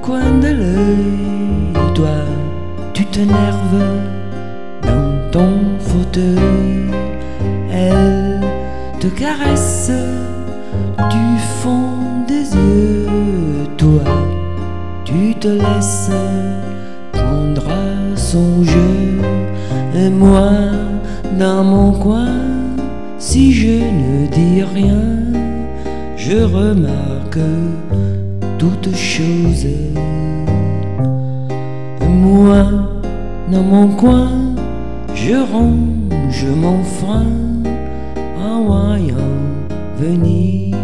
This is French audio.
coin de l'œil, toi, tu t'énerves dans ton fauteuil. Elle te caresse du fond des yeux, toi, tu te laisses prendre à son jeu. Et moi, dans mon coin, si je ne dis rien, je remarque toutes choses. Moi, dans mon coin, je ronge mon frein en voyant venir